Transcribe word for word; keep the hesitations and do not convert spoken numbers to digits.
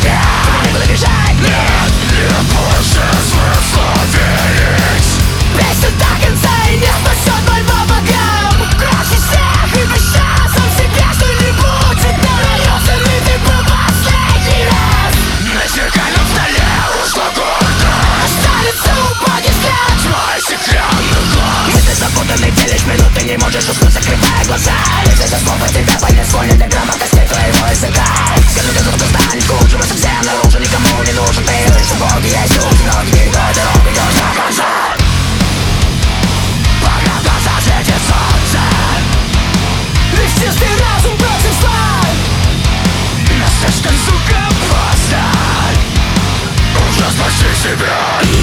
тебе некуда бежать, нет, нет больше смысла верить. Песня до конца и не спасет мольба богам. Краше всех и обещал сам себе, что не будет навернется ты был последний раз. На зеркальном столе ушла гордо, останется упадет взгляд твой стеклянный глаз. Мысли запутаны, делишь минуты, не можешь уснуть, закрывая глаза. Если за слов от тебя понес воля до грамма костей твоего языка. Скажи, ты тут станет хуже, но совсем наружу никому не нужен. Ты лишь у Боги есть люди, но теперь твоя дорога идет до конца. Пока в глаза светит солнце, лишь чистый разум против зла. Но слишком, сука, просто уже спаси себя.